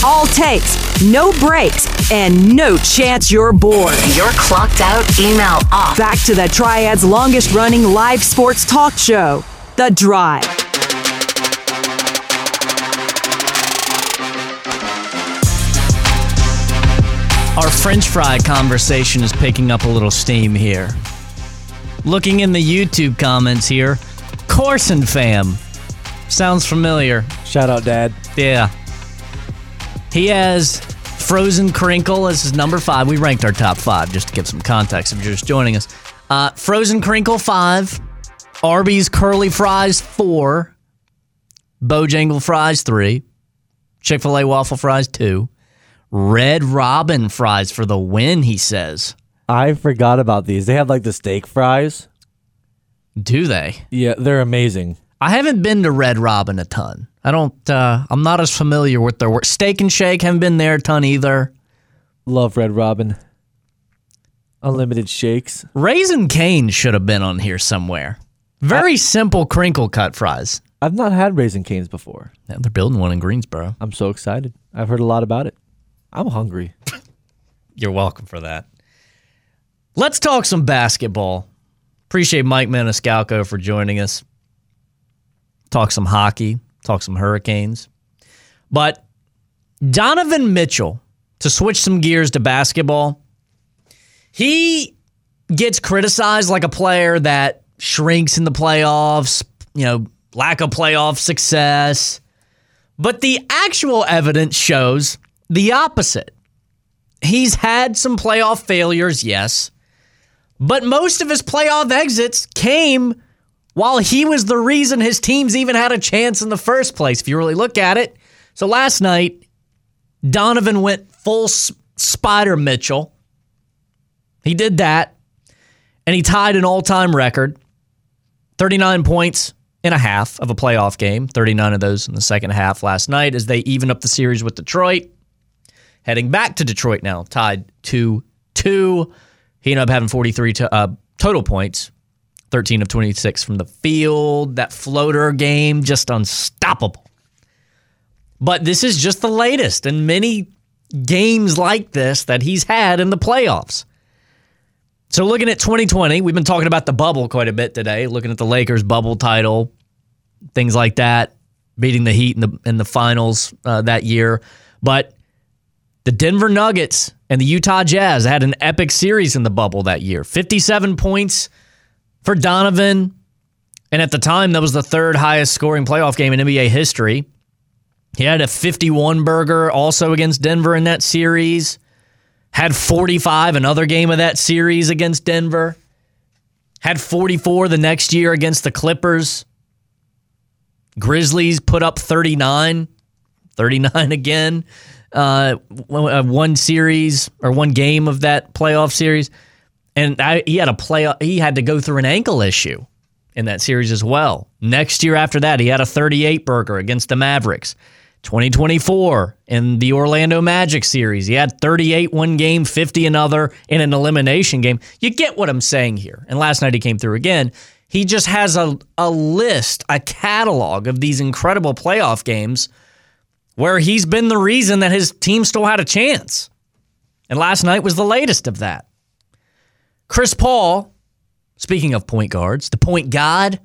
All takes, no breaks, and no chance you're bored. You're clocked out, email off. Back to the Triad's longest-running live sports talk show, The Drive. Our French fry conversation is picking up a little steam here. Looking in the YouTube comments here, Corson fam. Sounds familiar. Shout out, Dad. Yeah. He has Frozen Crinkle as his number 5. We ranked our top 5 just to give some context if you're just joining us. Frozen Crinkle 5. Arby's Curly Fries 4. Bojangle Fries 3. Chick-fil-A Waffle Fries 2. Red Robin Fries for the win, he says. I forgot about these. They have like the steak fries. Do they? Yeah, they're amazing. I haven't been to Red Robin a ton. I'm not as familiar with their work. Steak and Shake, haven't been there a ton either. Love Red Robin. Unlimited shakes. Raisin Cane's should have been on here somewhere. Very simple crinkle cut fries. I've not had Raisin Cane's before. Yeah, they're building one in Greensboro. I'm so excited. I've heard a lot about it. I'm hungry. You're welcome for that. Let's talk some basketball. Appreciate Mike Maniscalco for joining us. Talk some hockey. Talk some Hurricanes. But Donovan Mitchell, to switch some gears to basketball, he gets criticized like a player that shrinks in the playoffs, lack of playoff success. But the actual evidence shows the opposite. He's had some playoff failures, yes, but most of his playoff exits came while he was the reason his teams even had a chance in the first place, if you really look at it. So last night, Donovan went full Spider Mitchell. He did that, and he tied an all-time record, 39 points in a half of a playoff game, 39 of those in the second half last night as they even up the series with Detroit. Heading back to Detroit now, tied 2-2. He ended up having 43 total points, 13 of 26 from the field. That floater game, just unstoppable. But this is just the latest in many games like this that he's had in the playoffs. So looking at 2020, we've been talking about the bubble quite a bit today, looking at the Lakers bubble title, things like that, beating the Heat in the finals that year. But the Denver Nuggets and the Utah Jazz had an epic series in the bubble that year. 57 points for Donovan. And at the time, that was the third highest scoring playoff game in NBA history. He had a 51-burger also against Denver in that series. Had 45 another game of that series against Denver. Had 44 the next year against the Clippers. Grizzlies put up 39. 39 again. One series or one game of that playoff series. And he had to go through an ankle issue in that series as well. Next year after that, he had a 38-burger against the Mavericks. 2024 in the Orlando Magic series, he had 38 one game, 50 another in an elimination game. You get what I'm saying here. And last night he came through again. He just has a list, a catalog of these incredible playoff games where he's been the reason that his team still had a chance. And last night was the latest of that. Chris Paul, speaking of point guards, the point god,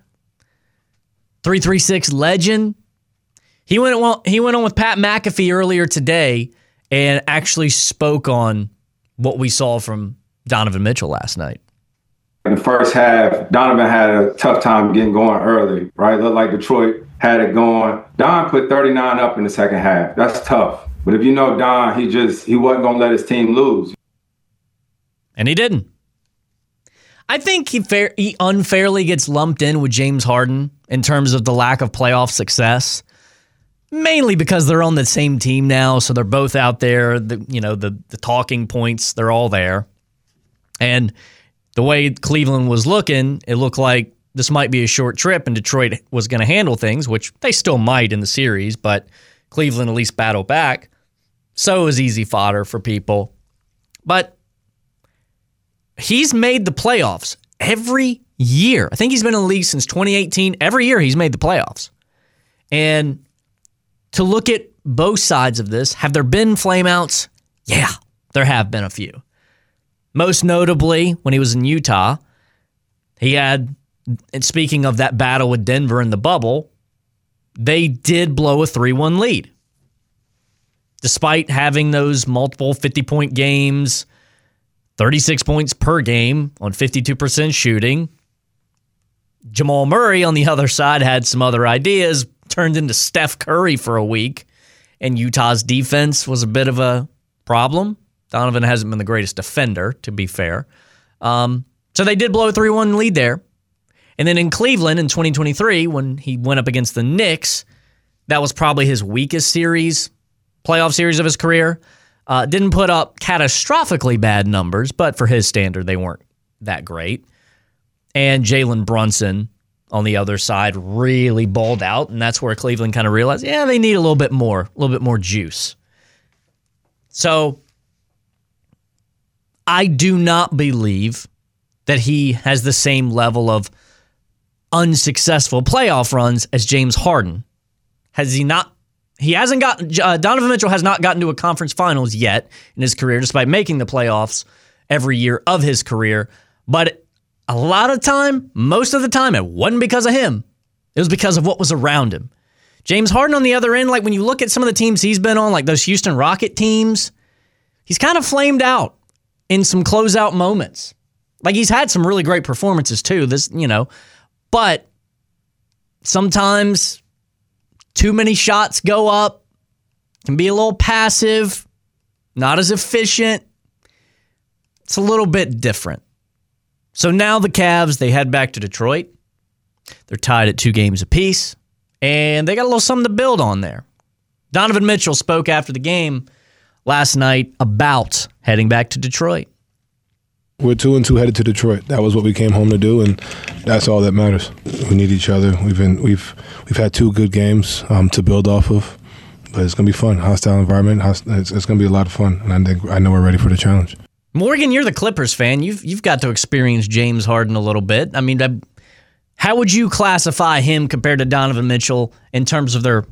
336 legend, he went on with Pat McAfee earlier today and actually spoke on what we saw from Donovan Mitchell last night. In the first half, Donovan had a tough time getting going early, right? Looked like Detroit had it going. Don put 39 up in the second half. That's tough. But if you know Don, he wasn't going to let his team lose. And he didn't. I think he unfairly gets lumped in with James Harden in terms of the lack of playoff success. Mainly because they're on the same team now, so they're both out there. The talking points, they're all there. And the way Cleveland was looking, it looked like this might be a short trip and Detroit was going to handle things, which they still might in the series, but Cleveland at least battled back. So it was easy fodder for people. But he's made the playoffs every year. I think he's been in the league since 2018. Every year he's made the playoffs. And to look at both sides of this. Have there been flameouts? Yeah, there have been a few. Most notably, when he was in Utah, he had, and speaking of that battle with Denver in the bubble, they did blow a 3-1 lead. Despite having those multiple 50-point games, 36 points per game on 52% shooting, Jamal Murray on the other side had some other ideas, turned into Steph Curry for a week, and Utah's defense was a bit of a problem. Donovan hasn't been the greatest defender, to be fair. So they did blow a 3-1 lead there. And then in Cleveland in 2023, when he went up against the Knicks, that was probably his weakest playoff series of his career. Didn't put up catastrophically bad numbers, but for his standard, they weren't that great. And Jalen Brunson on the other side really balled out, and that's where Cleveland kind of realized, they need a little bit more juice. So I do not believe that he has the same level of unsuccessful playoff runs as James Harden. Has he not? He hasn't gotten. Donovan Mitchell has not gotten to a conference finals yet in his career, despite making the playoffs every year of his career. But a lot of time, most of the time, it wasn't because of him. It was because of what was around him. James Harden on the other end, like when you look at some of the teams he's been on, like those Houston Rocket teams, he's kind of flamed out in some closeout moments. Like he's had some really great performances too. But sometimes too many shots go up, can be a little passive, not as efficient. It's a little bit different. So now the Cavs, they head back to Detroit. They're tied at 2 games apiece, and they got a little something to build on there. Donovan Mitchell spoke after the game last night about heading back to Detroit. We're 2-2 headed to Detroit. That was what we came home to do, and that's all that matters. We need each other. We've had 2 good games to build off of, but it's gonna be fun. Hostile environment. It's gonna be a lot of fun, and I know we're ready for the challenge. Morgan, you're the Clippers fan. You've got to experience James Harden a little bit. I mean, how would you classify him compared to Donovan Mitchell in terms of the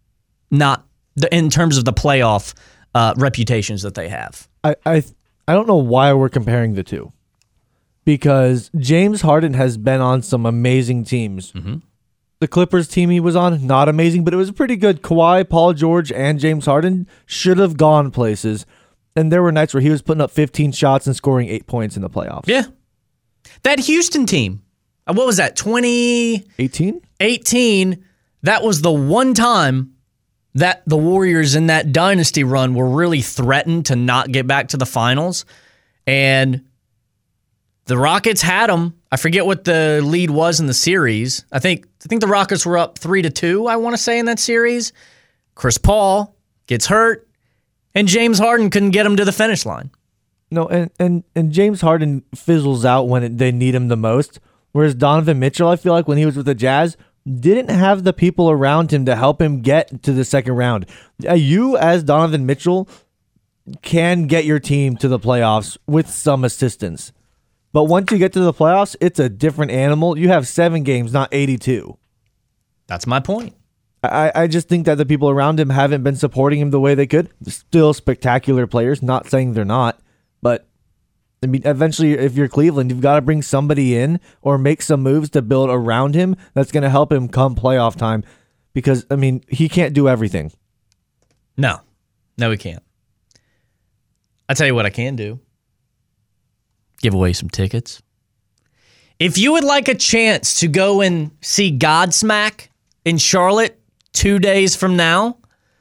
playoff reputations that they have? I don't know why we're comparing the two, because James Harden has been on some amazing teams. Mm-hmm. The Clippers team he was on, not amazing, but it was pretty good. Kawhi, Paul George, and James Harden should have gone places. And there were nights where he was putting up 15 shots and scoring 8 points in the playoffs. Yeah. That Houston team, what was that, 2018? 18, that was the one time that the Warriors in that dynasty run were really threatened to not get back to the finals. And the Rockets had them. I forget what the lead was in the series. I think the Rockets were up 3-2, I want to say, in that series. Chris Paul gets hurt, and James Harden couldn't get him to the finish line. No, and James Harden fizzles out when they need him the most, whereas Donovan Mitchell, I feel like when he was with the Jazz, didn't have the people around him to help him get to the second round. You, as Donovan Mitchell, can get your team to the playoffs with some assistance. But once you get to the playoffs, it's a different animal. You have 7 games, not 82. That's my point. I just think that the people around him haven't been supporting him the way they could. They're still spectacular players, not saying they're not. But, I mean, eventually, if you're Cleveland, you've got to bring somebody in or make some moves to build around him that's going to help him come playoff time. Because, I mean, he can't do everything. No, he can't. I'll tell you what I can do. Give away some tickets. If you would like a chance to go and see Godsmack in Charlotte 2 days from now,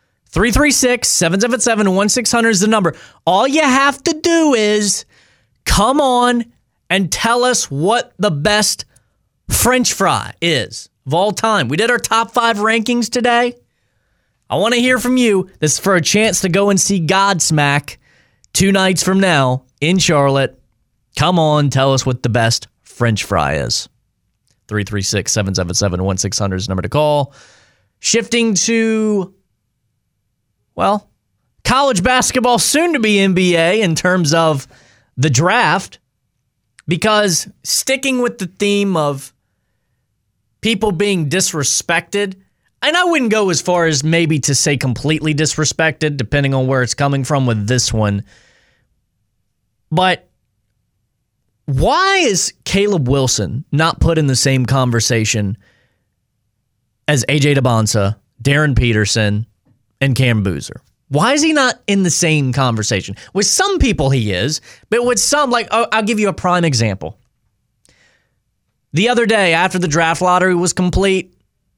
336-777-1600 is the number. All you have to do is come on and tell us what the best French fry is of all time. We did our top 5 rankings today. I want to hear from you. This is for a chance to go and see Godsmack 2 nights from now in Charlotte. Come on, tell us what the best French fry is. 336-777-1600 is the number to call. Shifting to, well, college basketball, soon to be NBA in terms of the draft, because sticking with the theme of people being disrespected, and I wouldn't go as far as maybe to say completely disrespected, depending on where it's coming from with this one. But why is Caleb Wilson not put in the same conversation as A.J. Dybonsa, Darren Peterson, and Cam Boozer? Why is he not in the same conversation? With some people he is, but with some, I'll give you a prime example. The other day, after the draft lottery was complete,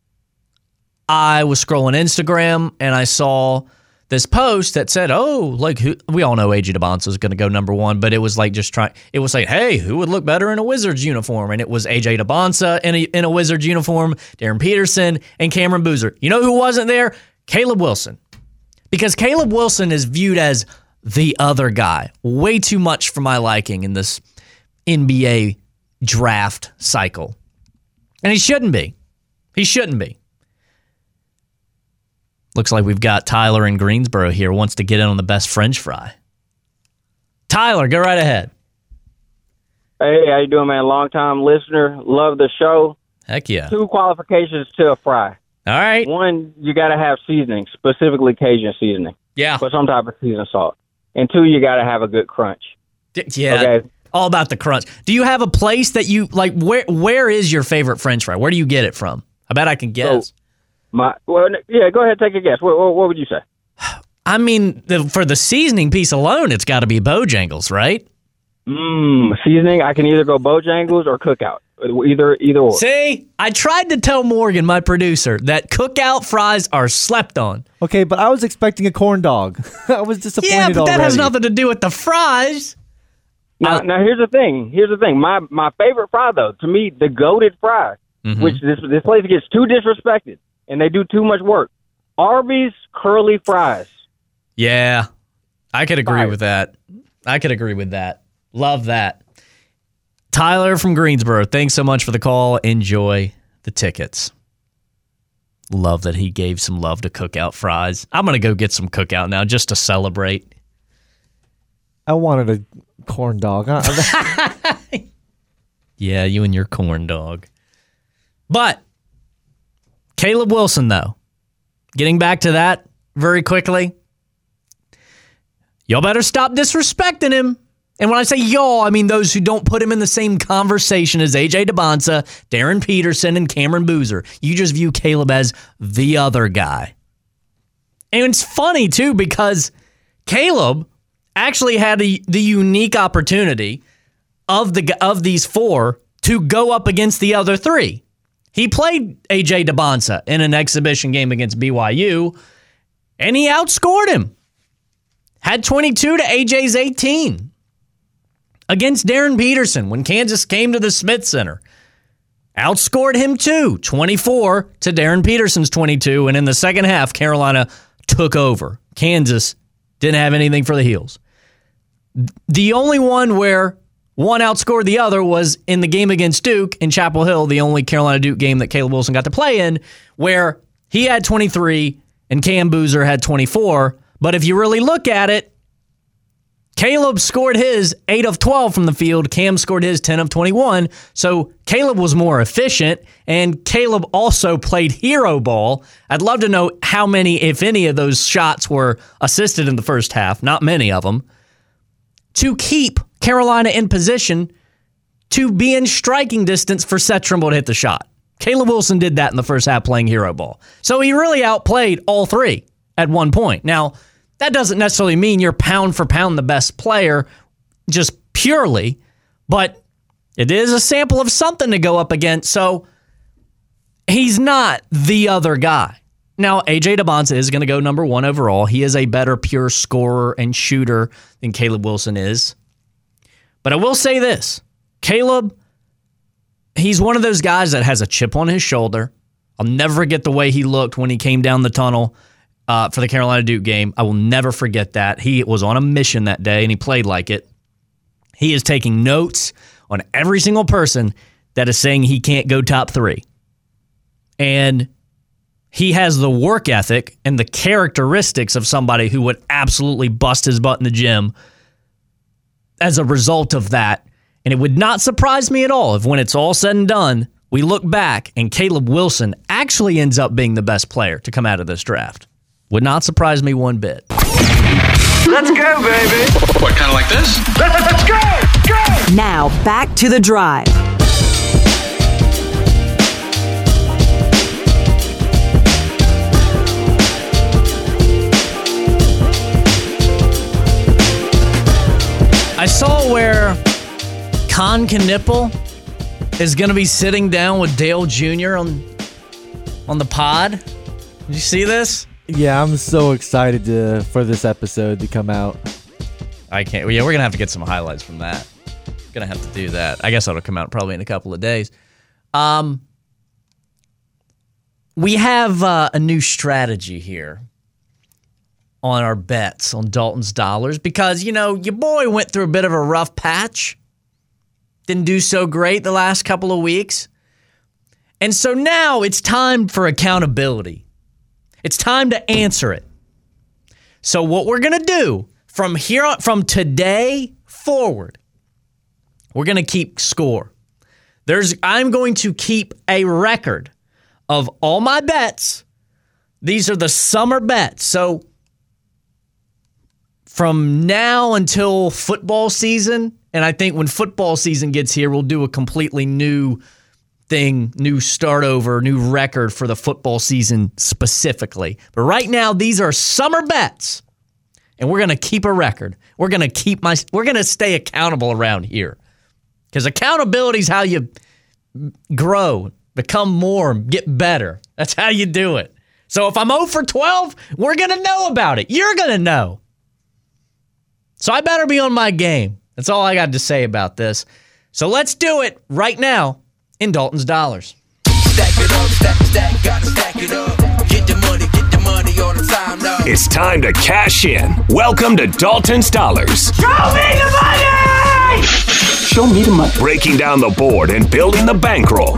I was scrolling Instagram and I saw this post that said, we all know A.J. Dybonsa is going to go number one, but it was like hey, who would look better in a Wizards uniform? And it was A.J. Dybonsa in a Wizards uniform, Darren Peterson, and Cameron Boozer. You know who wasn't there? Caleb Wilson. Because Caleb Wilson is viewed as the other guy. Way too much for my liking in this NBA draft cycle. And he shouldn't be. He shouldn't be. Looks like we've got Tyler in Greensboro here, wants to get in on the best French fry. Tyler, go right ahead. Hey, how you doing, man? Long-time listener. Love the show. Heck yeah. 2 qualifications to a fry. All right. 1, you got to have seasoning, specifically Cajun seasoning. Yeah. Or some type of seasoned salt. And 2, you got to have a good crunch. Yeah. Okay. All about the crunch. Do you have a place that you, where is your favorite French fry? Where do you get it from? I bet I can guess. So, go ahead, take a guess. What would you say? I mean, for the seasoning piece alone, it's got to be Bojangles, right? Seasoning, I can either go Bojangles or Cookout. Either or. See, I tried to tell Morgan, my producer, that Cookout fries are slept on. Okay, but I was expecting a corn dog. I was disappointed already. Yeah, but that has nothing to do with the fries. Now here's the thing. My favorite fry, though, to me, the goated fry, which this place gets too disrespected, and they do too much work. Arby's curly fries. Yeah, I could agree with that. Love that. Tyler from Greensboro, thanks so much for the call. Enjoy the tickets. Love that he gave some love to Cookout fries. I'm going to go get some Cookout now just to celebrate. I wanted a corn dog. Yeah, you and your corn dog. But Caleb Wilson, though, getting back to that very quickly, y'all better stop disrespecting him. And when I say y'all, I mean those who don't put him in the same conversation as A.J. Dybonsa, Darren Peterson, and Cameron Boozer. You just view Caleb as the other guy. And it's funny, too, because Caleb actually had the unique opportunity of these 4 to go up against the other 3. He played A.J. Dybonsa in an exhibition game against BYU, and he outscored him. Had 22 to A.J.'s 18. Against Darren Peterson when Kansas came to the Smith Center. Outscored him too, 24 to Darren Peterson's 22, and in the second half, Carolina took over. Kansas didn't have anything for the heels. The only one where one outscored the other was in the game against Duke in Chapel Hill, the only Carolina-Duke game that Caleb Wilson got to play in, where he had 23 and Cam Boozer had 24. But if you really look at it, Caleb scored his 8 of 12 from the field. Cam scored his 10 of 21. So Caleb was more efficient, and Caleb also played hero ball. I'd love to know how many, if any, of those shots were assisted in the first half. Not many of them. To keep Carolina in position to be in striking distance for Seth Trimble to hit the shot. Caleb Wilson did that in the first half playing hero ball. So he really outplayed all 3 at one point. Now, that doesn't necessarily mean you're pound for pound the best player just purely, but it is a sample of something to go up against. So he's not the other guy. Now, A.J. Dybonsa is going to go number 1 overall. He is a better pure scorer and shooter than Caleb Wilson is. But I will say this. Caleb, he's one of those guys that has a chip on his shoulder. I'll never forget the way he looked when he came down the tunnel for the Carolina Duke game. I will never forget that. He was on a mission that day, and he played like it. He is taking notes on every single person that is saying he can't go top 3. And he has the work ethic and the characteristics of somebody who would absolutely bust his butt in the gym as a result of that. And it would not surprise me at all if when it's all said and done, we look back and Caleb Wilson actually ends up being the best player to come out of this draft. Would not surprise me one bit. Let's go, baby. What, kind of like this? Let's go. Go. Now, back to the drive. I saw where Con Knipple is going to be sitting down with Dale Jr. on the pod. Did you see this? Yeah, I'm so excited for this episode to come out. I can't. Yeah, we're going to have to get some highlights from that. Going to have to do that. I guess that'll come out probably in a couple of days. We have a new strategy here on our bets on Dalton's Dollars because, you know, your boy went through a bit of a rough patch. Didn't do so great the last couple of weeks. And so now it's time for accountability. It's time to answer it. So what we're going to do from today forward, we're going to keep score. I'm going to keep a record of all my bets. These are the summer bets. So from now until football season, and I think when football season gets here, we'll do a completely new thing, new start over, new record for the football season specifically. But right now, these are summer bets, and we're going to keep a record. We're going to stay accountable around here because accountability is how you grow, become more, get better. That's how you do it. So if I'm 0 for 12, we're going to know about it. You're going to know. So I better be on my game. That's all I got to say about this. So let's do it right now in Dalton's Dollars. Stack it up, stack, gotta stack it up. Get the money all the time now. It's time to cash in. Welcome to Dalton's Dollars. Show me the money! Show me the money. Breaking down the board and building the bankroll.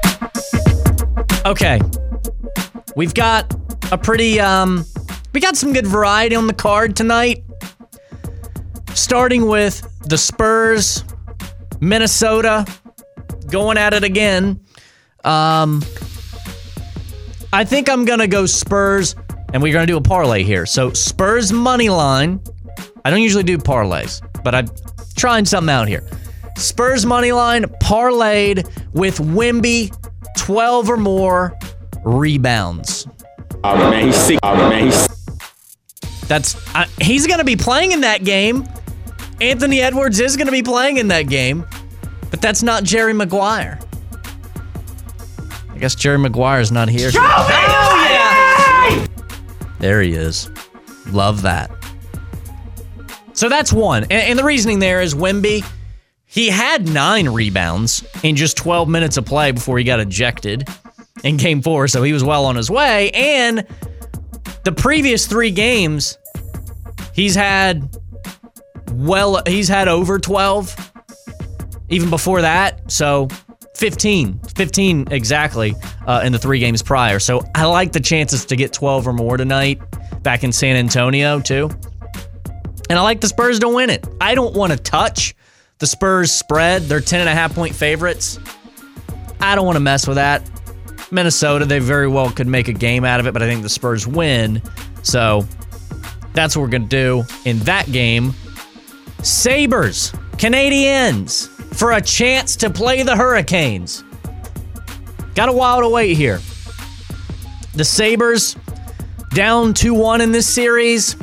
Okay. We've got a pretty, we got some good variety on the card tonight. Starting with the Spurs, Minnesota, going at it again. I think I'm going to go Spurs, and we're going to do a parlay here. So Spurs money line. I don't usually do parlays, but I'm trying something out here. Spurs money line parlayed with Wemby, 12 or more rebounds. Oh, man, he's sick. He's going to be playing in that game. Anthony Edwards is going to be playing in that game, but that's not Jerry Maguire. I guess Jerry Maguire's not here. Yeah! There he is. Love that. So that's one. And the reasoning there is Wemby, he had 9 rebounds in just 12 minutes of play before he got ejected in Game 4, so he was well on his way. And the previous 3 games, he's had over 12, even before that. So 15 exactly in the 3 games prior. So I like the chances to get 12 or more tonight back in San Antonio too. And I like the Spurs to win it. I don't want to touch the Spurs spread. They're 10.5-point favorites. I don't want to mess with that. Minnesota, they very well could make a game out of it, but I think the Spurs win. So that's what we're going to do in that game. Sabres, Canadiens, for a chance to play the Hurricanes. Got a while to wait here. The Sabres down 2-1 in this series.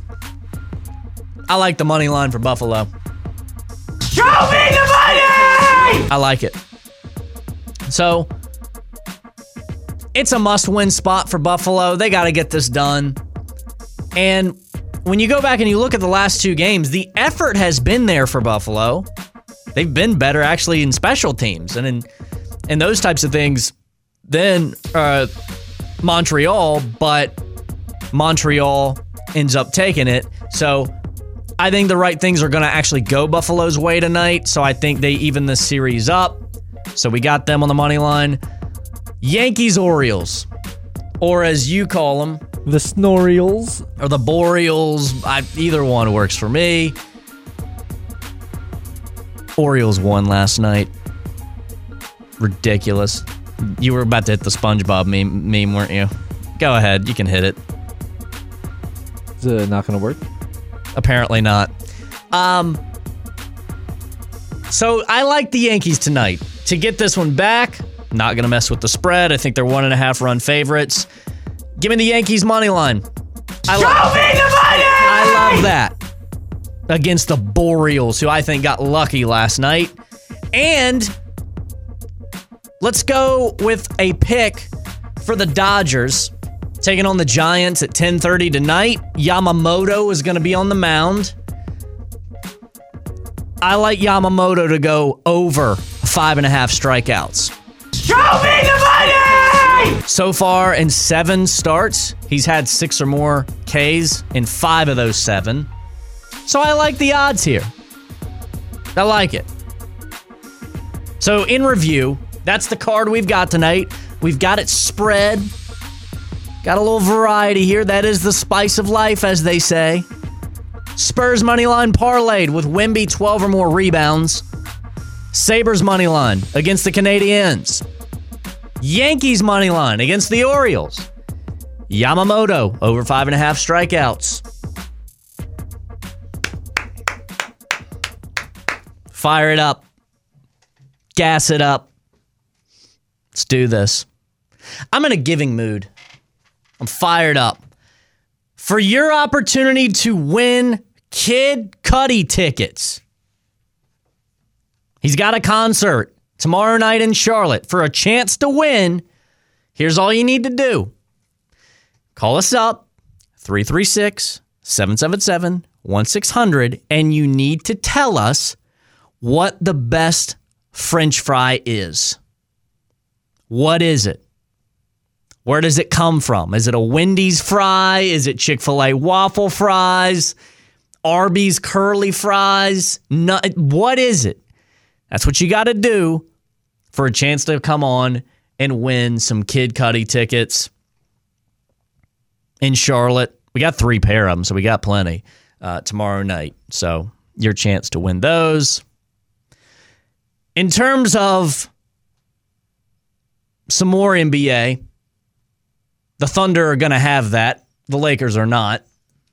I like the money line for Buffalo. Show me the money! I like it. So, it's a must-win spot for Buffalo. They got to get this done. And when you go back and you look at the last 2 games, the effort has been there for Buffalo. They've been better, actually, in special teams and in those types of things than Montreal, but Montreal ends up taking it. So I think the right things are going to actually go Buffalo's way tonight. So I think they even this series up. So we got them on the money line. Yankees, Orioles, or as you call them, The Snorioles. Or the Boreals. Either one works for me. Orioles won last night. ridiculous. You were about to hit the SpongeBob meme, weren't you? Go ahead. You can hit it. Is it not going to work? Apparently not. So I like the Yankees tonight. To get this one back, not going to mess with the spread. I think they're 1.5 run favorites. Give me the Yankees money line. Show me the money! I love that. Against the Boreals, who I think got lucky last night. And let's go with a pick for the Dodgers. Taking on the Giants at 10:30 tonight. Yamamoto is going to be on the mound. I like Yamamoto to go over 5.5 strikeouts. Show me the money! So far in 7 starts, he's had 6 or more Ks in 5 of those 7. So I like the odds here. I like it. So in review, that's the card we've got tonight. We've got it spread. Got a little variety here. That is the spice of life, as they say. Spurs money line parlayed with Wemby 12 or more rebounds. Sabres money line against the Canadiens. Yankees money line against the Orioles. Yamamoto over 5.5 strikeouts. Fire it up. Gas it up. Let's do this. I'm in a giving mood. I'm fired up. For your opportunity to win Kid Cudi tickets. He's got a concert tomorrow night in Charlotte. For a chance to win, here's all you need to do. Call us up, 336-777-1600, and you need to tell us what the best French fry is. What is it? Where does it come from? Is it a Wendy's fry? Is it Chick-fil-A waffle fries? Arby's curly fries? What is it? That's what you got to do for a chance to come on and win some Kid Cudi tickets in Charlotte. We got 3 pair of them, so we got plenty tomorrow night. So your chance to win those. In terms of some more NBA, the Thunder are going to have that. The Lakers are not.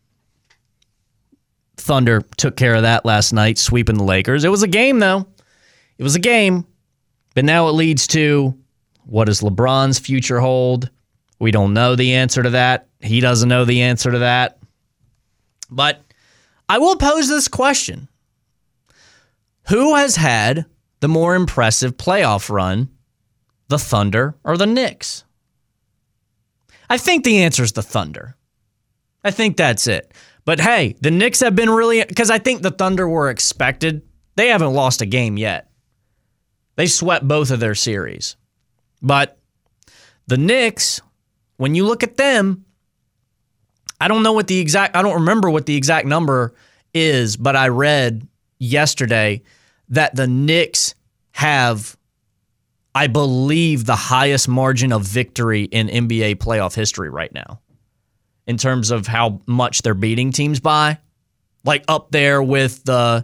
Thunder took care of that last night, sweeping the Lakers. It was a game, though. It was a game. But now it leads to, what does LeBron's future hold? We don't know the answer to that. He doesn't know the answer to that. But I will pose this question. Who has had the more impressive playoff run, the Thunder or the Knicks? I think the answer is the Thunder. I think that's it. But hey, the Knicks have been really, because I think the Thunder were expected. They haven't lost a game yet. They swept both of their series. But the Knicks, when you look at them, I don't remember what the exact number is, but I read yesterday that the Knicks have, I believe, the highest margin of victory in NBA playoff history right now in terms of how much they're beating teams by. Like up there with the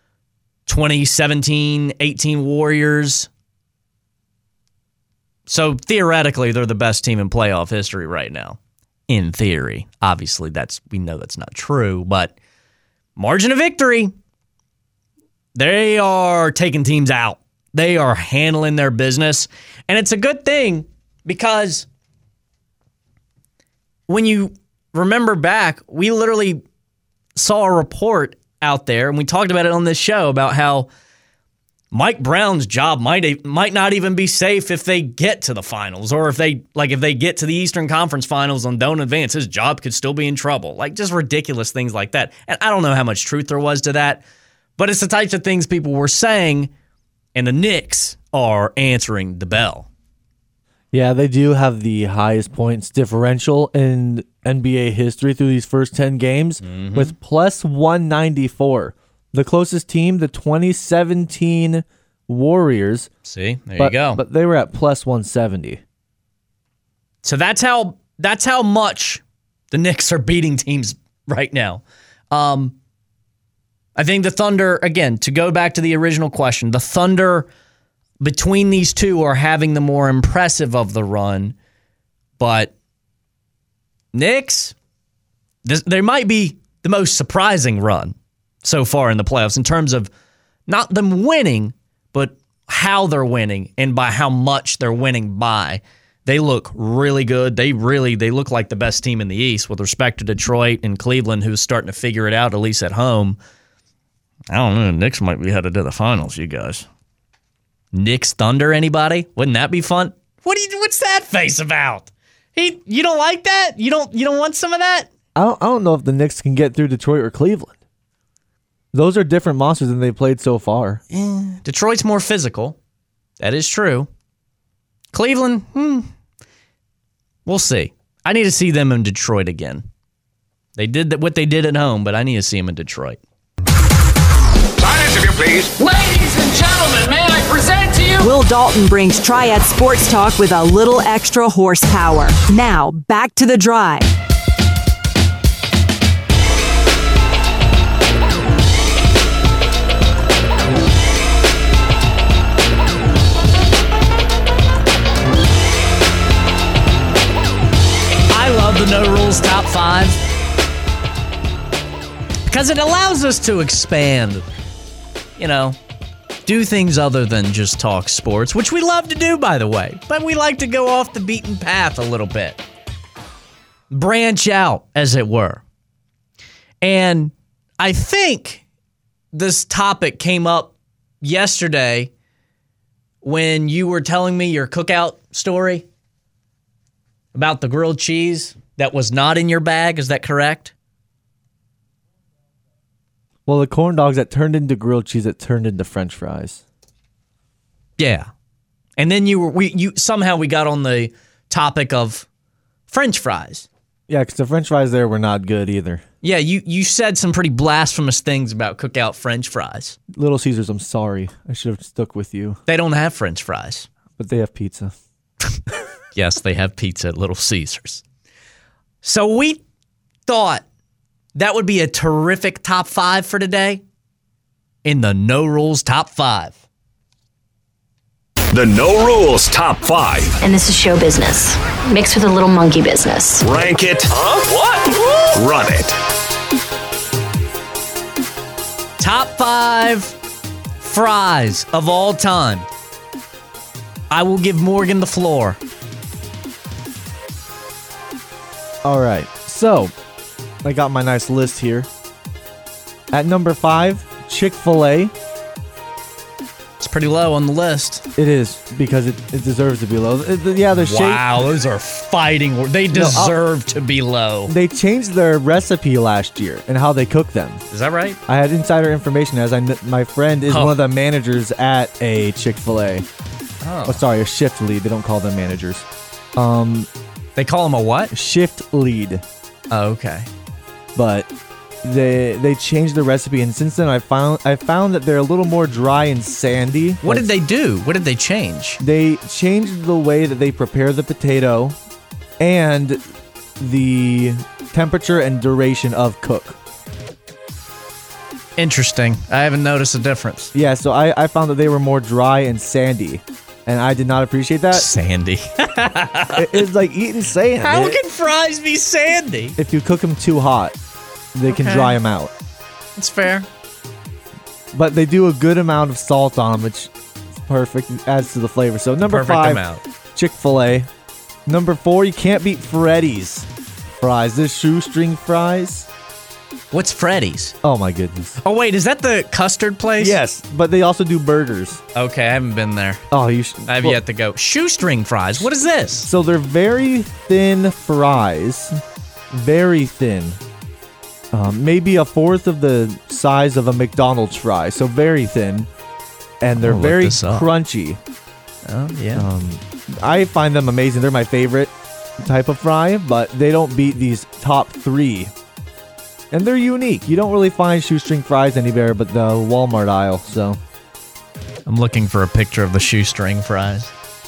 2017-18 Warriors. So theoretically, they're the best team in playoff history right now. In theory. Obviously, we know that's not true, but margin of victory, they are taking teams out. They are handling their business. And it's a good thing because when you remember back, we literally saw a report out there, and we talked about it on this show about how Mike Brown's job might not even be safe if they get to the finals, or if they get to the Eastern Conference Finals and don't advance, his job could still be in trouble. Like just ridiculous things like that. And I don't know how much truth there was to that, but it's the types of things people were saying, and the Knicks are answering the bell. Yeah, they do have the highest points differential in NBA history through these first 10 games with plus 194. The closest team, the 2017 Warriors. See, there you go. But they were at plus 170. So that's how much the Knicks are beating teams right now. I think the Thunder, again, to go back to the original question, the Thunder between these two are having the more impressive of the run. But Knicks, they might be the most surprising run so far in the playoffs in terms of not them winning, but how they're winning and by how much they're winning by. They look really good. They look like the best team in the East with respect to Detroit and Cleveland, who's starting to figure it out, at least at home. I don't know. Knicks might be headed to the finals, you guys. Knicks Thunder, anybody? Wouldn't that be fun? What's that face about? You don't like that? You don't want some of that? I don't know if the Knicks can get through Detroit or Cleveland. Those are different monsters than they've played so far. Detroit's more physical. That is true. Cleveland, we'll see. I need to see them in Detroit again. They did what they did at home, but I need to see them in Detroit. Silence, if you please. Ladies and gentlemen, may I present to you? Will Dalton brings Triad Sports Talk with a little extra horsepower. Now, back to the drive. I love the No Rules Top 5 because it allows us to expand, do things other than just talk sports, which we love to do, by the way. But we like to go off the beaten path a little bit. Branch out, as it were. And I think this topic came up yesterday when you were telling me your cookout story about the grilled cheese that was not in your bag. Is that correct? Well, the corn dogs that turned into grilled cheese that turned into French fries. Yeah. And then somehow we got on the topic of French fries. Yeah, because the French fries there were not good either. Yeah, you said some pretty blasphemous things about cookout French fries. Little Caesars, I'm sorry. I should have stuck with you. They don't have French fries. But they have pizza. Yes, they have pizza at Little Caesars. So we thought that would be a terrific top 5 for today in the No Rules Top 5. The No Rules Top 5. And this is show business, mixed with a little monkey business. Rank it. What? Run it. Top 5 fries of all time. I will give Morgan the floor. All right, so I got my nice list here. At number 5, Chick-fil-A. It's pretty low on the list. It is, because it deserves to be low. The shape. Wow, those are fighting words. They deserve to be low. They changed their recipe last year and how they cook them. Is that right? I had insider information as my friend is one of the managers at a Chick-fil-A. Oh, sorry, a shift lead. They don't call them managers. They call them a what? Shift lead. Oh, okay. But they changed the recipe, and since then I found that they're a little more dry and sandy. What did they do? What did they change? They changed the way that they prepare the potato and the temperature and duration of cook. Interesting. I haven't noticed a difference. Yeah, so I found that they were more dry and sandy, and I did not appreciate that. Sandy. It's like eating sand. How can fries be sandy? If you cook them too hot, they can dry them out. That's fair. But they do a good amount of salt on them, which is perfect. It adds to the flavor. So number 5, Chick-fil-A. Number 4, you can't beat Freddy's fries. This shoestring fries. What's Freddy's? Oh my goodness. Oh wait, is that the custard place? Yes, but they also do burgers. Okay, I haven't been there. Oh, you should. I have yet to go. Shoestring fries. What is this? So they're very thin fries. Very thin. Maybe a fourth of the size of a McDonald's fry. So very thin. And they're very crunchy. Oh, yeah. I find them amazing. They're my favorite type of fry, but they don't beat these top 3. And they're unique. You don't really find shoestring fries anywhere but the Walmart aisle, so. I'm looking for a picture of the shoestring fries.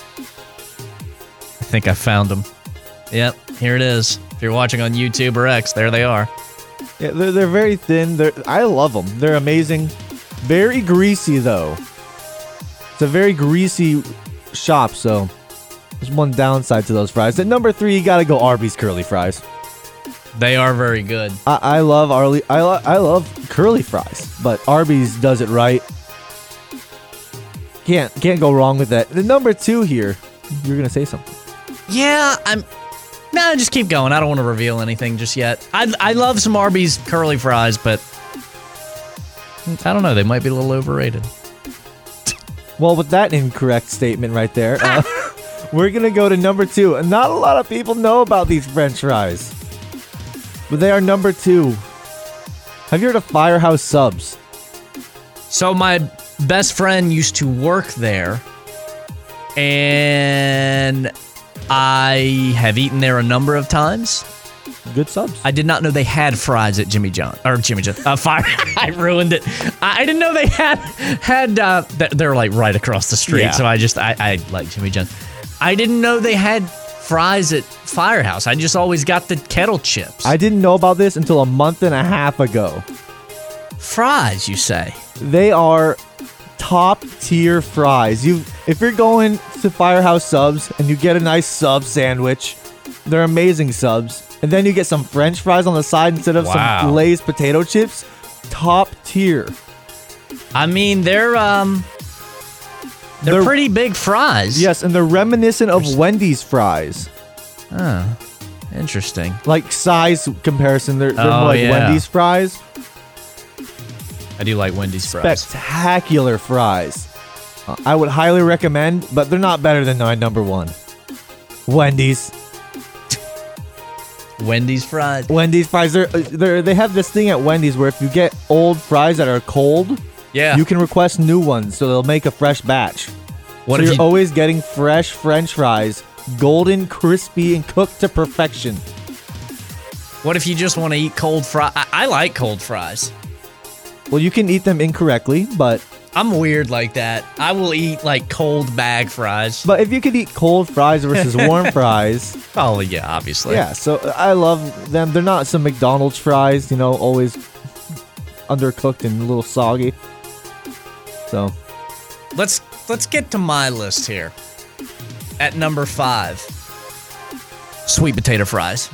I think I found them. Yep, here it is. If you're watching on YouTube or X, there they are. Yeah, they're very thin. I love them. They're amazing. Very greasy, though. It's a very greasy shop, so there's one downside to those fries. At number 3, you gotta go Arby's curly fries. They are very good. I love I love curly fries, but Arby's does it right. Can't go wrong with that. The number 2 here, you're gonna say something. Yeah, No, just keep going. I don't want to reveal anything just yet. I love some Arby's curly fries, but I don't know. They might be a little overrated. Well, with that incorrect statement right there, we're going to go to number 2. Not a lot of people know about these French fries, but they are number 2. Have you heard of Firehouse Subs? So my best friend used to work there, and I have eaten there a number of times. Good subs. I did not know they had fries at Jimmy John. Fire. I ruined it. I didn't know they had. They're like right across the street. Yeah. So I like Jimmy John. I didn't know they had fries at Firehouse. I just always got the kettle chips. I didn't know about this until a month and a half ago. Fries, you say? They are top tier fries. If you're going to Firehouse Subs and you get a nice sub sandwich, they're amazing subs. And then you get some French fries on the side instead of some Lay's potato chips. Top tier. I mean, they're pretty big fries. Yes, and they're reminiscent of Wendy's fries. Oh, interesting. Like size comparison, they're more like Wendy's fries. I do like Wendy's fries. Spectacular fries. I would highly recommend, but they're not better than my number 1. Wendy's. Wendy's fries. Wendy's fries. They have this thing at Wendy's where if you get old fries that are cold, you can request new ones, so they'll make a fresh batch. So you're always getting fresh French fries, golden, crispy, and cooked to perfection. What if you just want to eat cold fries? I like cold fries. Well, you can eat them incorrectly, but I'm weird like that. I will eat like cold bag fries. But if you could eat cold fries versus warm fries. Oh, yeah, obviously. Yeah, so I love them. They're not some McDonald's fries, always undercooked and a little soggy. So let's get to my list here. At number 5, sweet potato fries.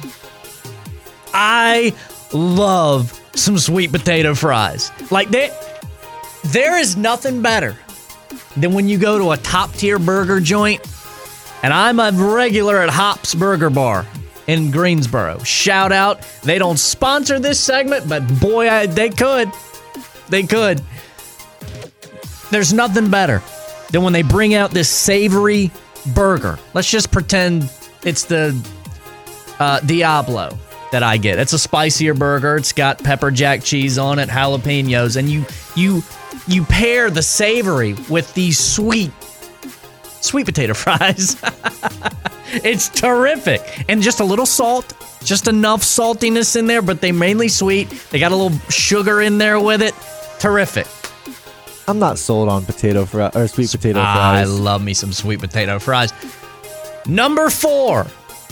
I love some sweet potato fries. Like there is nothing better than when you go to a top tier burger joint, and I'm a regular at Hops Burger Bar in Greensboro. Shout out. They don't sponsor this segment, but boy, they could. They could. There's nothing better than when they bring out this savory burger. Let's just pretend it's the Diablo that I get. It's a spicier burger. It's got pepper jack cheese on it, jalapenos, and you pair the savory with these sweet potato fries. It's terrific. And just a little salt, just enough saltiness in there, but they mainly sweet. They got a little sugar in there with it. Terrific. I'm not sold on sweet potato fries. I love me some sweet potato fries. Number 4.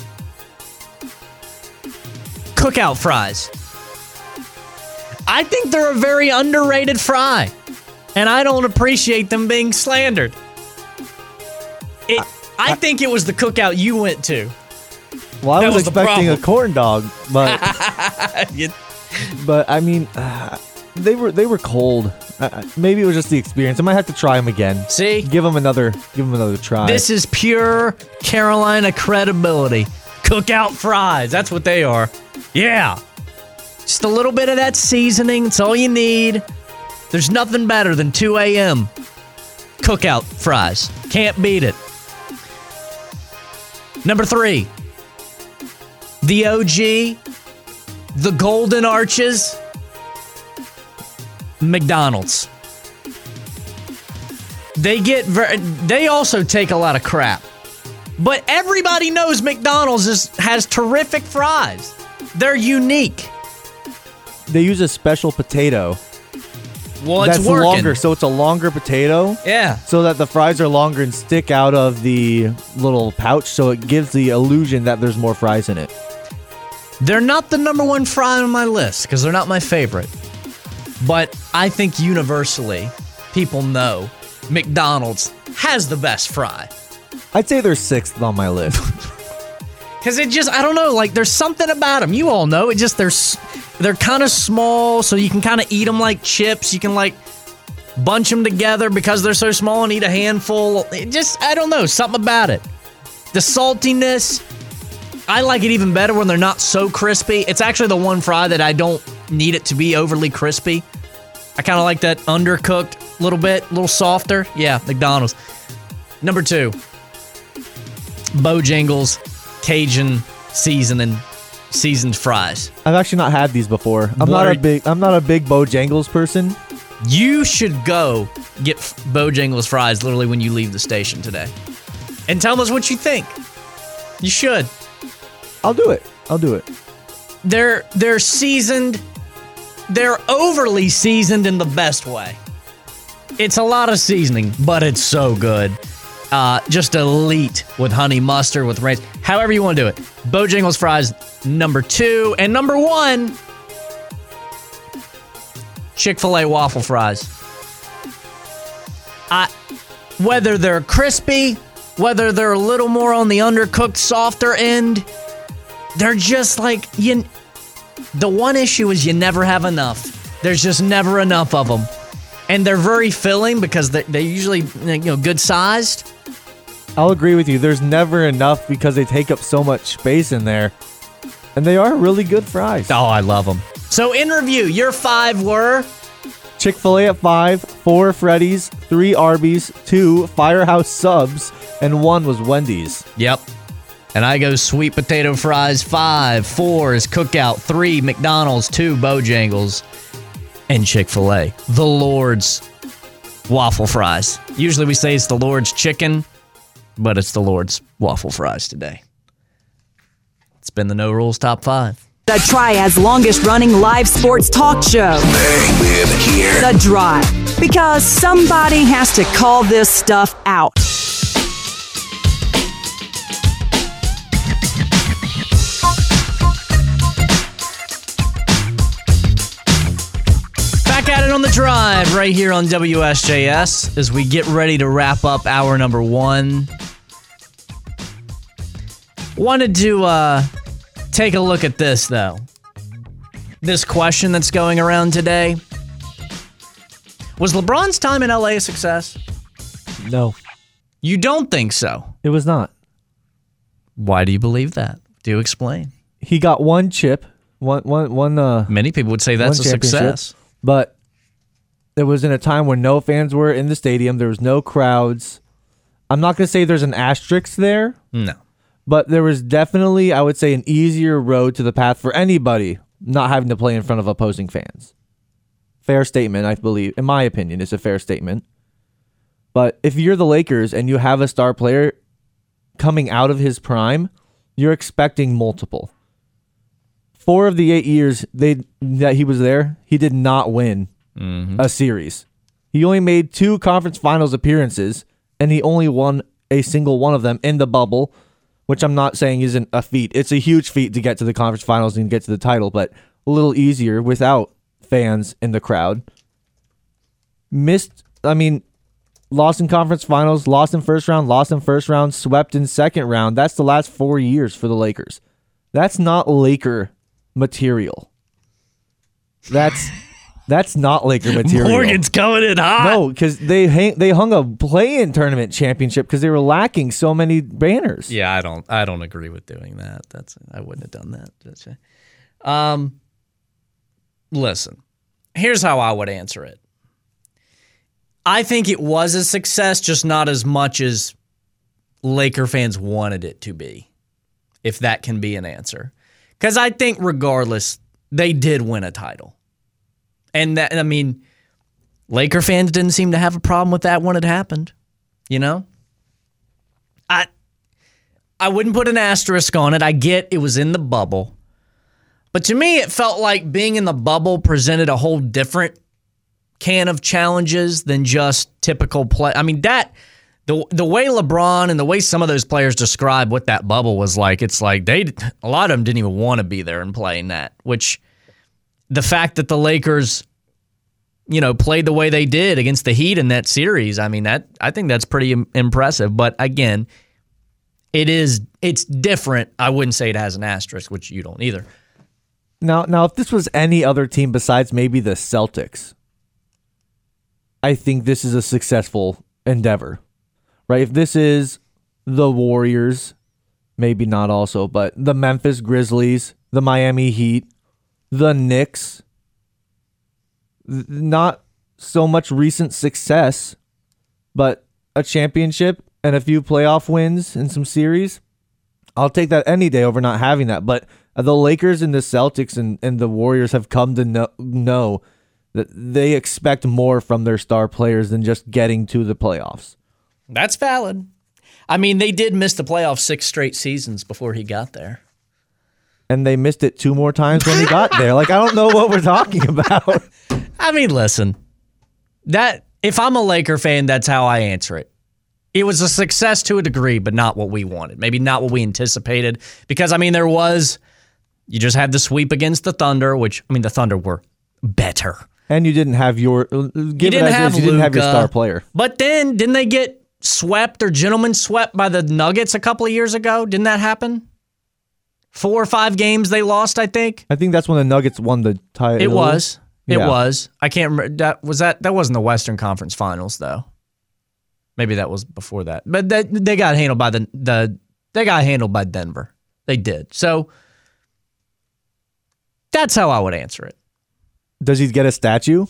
Cookout fries. I think they're a very underrated fry, and I don't appreciate them being slandered. I think it was the cookout you went to. Well, I was expecting a corn dog, but but I mean, they were cold. Maybe it was just the experience. I might have to try them again. See, give them another try. This is pure Carolina credibility. Cookout fries. That's what they are. Yeah. Just a little bit of that seasoning. It's all you need. There's nothing better than 2 a.m. cookout fries. Can't beat it. Number 3. The OG. The Golden Arches. McDonald's. They also take a lot of crap. But everybody knows McDonald's has terrific fries. They're unique. They use a special potato. Well, it's that's working. Longer, so it's a longer potato. Yeah. So that the fries are longer and stick out of the little pouch, so it gives the illusion that there's more fries in it. They're not the number 1 fry on my list because they're not my favorite. But I think universally, people know McDonald's has the best fry. I'd say they're 6th on my list. Because it just, I don't know, like there's something about them. You all know, it just, they're kind of small, so you can kind of eat them like chips. You can like bunch them together because they're so small and eat a handful. It just, I don't know, something about it. The saltiness, I like it even better when they're not so crispy. It's actually the one fry that I don't need it to be overly crispy. I kind of like that undercooked a little bit, a little softer. Yeah, McDonald's. Number 2, Bojangles Cajun seasoned fries. I've actually not had these before. I'm not a big Bojangles person. You should go get Bojangles fries literally when you leave the station today. And tell us what you think. You should. I'll do it. They're seasoned. They're overly seasoned in the best way. It's a lot of seasoning, but it's so good. Just elite with honey mustard, with ranch, however you want to do it. Bojangles fries, number 2. And number 1, Chick-fil-A waffle fries. Whether they're crispy, whether they're a little more on the undercooked, softer end, they're just like, the one issue is you never have enough. There's just never enough of them. And they're very filling because they're usually good sized. I'll agree with you. There's never enough because they take up so much space in there. And they are really good fries. Oh, I love them. So in review, your 5 were? Chick-fil-A at 5, 4 Freddy's, 3 Arby's, 2 Firehouse Subs, and 1 was Wendy's. Yep. And I go sweet potato fries 5, 4 is Cookout, 3 McDonald's, 2 Bojangles, and Chick-fil-A. The Lord's waffle fries. Usually we say it's the Lord's chicken, but it's the Lord's waffle fries today. It's been the No Rules Top 5. The Triad's longest-running live sports talk show. The Drive. Because somebody has to call this stuff out. Back at it on The Drive right here on WSJS as we get ready to wrap up hour number 1. Wanted to take a look at this, though. This question that's going around today. Was LeBron's time in LA a success? No. You don't think so? It was not. Why do you believe that? Do explain. He got 1 chip. Many people would say that's a success. But it was in a time when no fans were in the stadium. There was no crowds. I'm not going to say there's an asterisk there. No. But there was definitely, I would say, an easier road to the path for anybody not having to play in front of opposing fans. Fair statement, I believe. In my opinion, it's a fair statement. But if you're the Lakers and you have a star player coming out of his prime, you're expecting multiple. 4 of the 8 years that he was there, he did not win a series. He only made 2 conference finals appearances, and he only won a single one of them in the bubble, which I'm not saying isn't a feat. It's a huge feat to get to the conference finals and get to the title, but a little easier without fans in the crowd. Lost in conference finals, lost in first round, swept in second round. That's the last 4 years for the Lakers. That's not Laker material. That's not Laker material. Morgan's coming in hot. No, because they hung a play-in tournament championship because they were lacking so many banners. Yeah, I don't agree with doing that. I wouldn't have done that. Listen, here's how I would answer it. I think it was a success, just not as much as Laker fans wanted it to be, if that can be an answer. Because I think regardless, they did win a title. And Laker fans didn't seem to have a problem with that when it happened. You know? I wouldn't put an asterisk on it. I get it was in the bubble. But to me, it felt like being in the bubble presented a whole different can of challenges than just typical play. I mean, the way LeBron and the way some of those players describe what that bubble was like, it's like a lot of them didn't even want to be there and play in that, which the fact that the Lakers, played the way they did against the Heat in that series. I mean, I think that's pretty impressive. But again, it's different. I wouldn't say it has an asterisk, which you don't either. Now, if this was any other team besides maybe the Celtics, I think this is a successful endeavor, right? If this is the Warriors, maybe not also, but the Memphis Grizzlies, the Miami Heat, the Knicks, not so much recent success, but a championship and a few playoff wins in some series, I'll take that any day over not having that. But the Lakers and the Celtics and the Warriors have come to know that they expect more from their star players than just getting to the playoffs. That's valid. I mean, they did miss the playoffs 6 straight seasons before he got there. And they missed it 2 more times when he got there. Like, I don't know what we're talking about. I mean, listen, if I'm a Laker fan, that's how I answer it. It was a success to a degree, but not what we wanted. Maybe not what we anticipated. Because, I mean, you just had the sweep against the Thunder, which, I mean, the Thunder were better. And you didn't have you didn't have your star player. But then, didn't they get swept or gentlemen swept by the Nuggets a couple of years ago? Didn't that happen? 4 or 5 games they lost, I think. I think that's when the Nuggets won the title. It was. It was. I can't remember. That wasn't the Western Conference Finals, though. Maybe that was before that. But they got handled by they got handled by Denver. They did. So that's how I would answer it. Does he get a statue?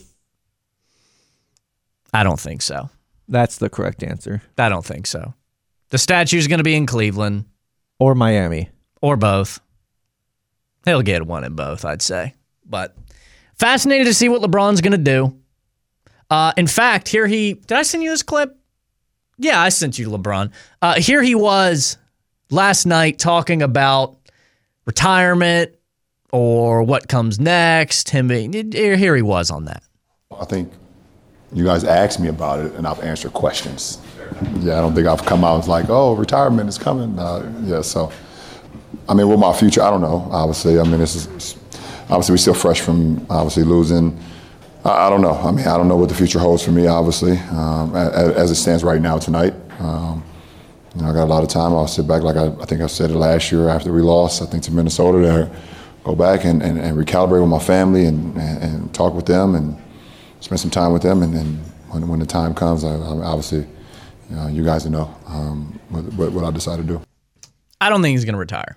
I don't think so. That's the correct answer. I don't think so. The statue's going to be in Cleveland. Or Miami. Or both. He'll get one in both, I'd say. But fascinated to see what LeBron's going to do. In fact, did I send you this clip? Yeah, I sent you LeBron. Here he was last night talking about retirement or what comes next. Here he was on that. I think you guys asked me about it, and I've answered questions. Yeah, I don't think I've come out and like, oh, retirement is coming. So, I mean, with my future, I don't know, obviously. I mean, obviously we're still fresh from obviously losing. I don't know. I mean, I don't know what the future holds for me, obviously, as it stands right now tonight. I got a lot of time. I'll sit back, like I think I said it last year after we lost, I think, to Minnesota, to go back and recalibrate with my family and talk with them and spend some time with them. And then when the time comes, obviously, you guys know what I decide to do. I don't think he's going to retire.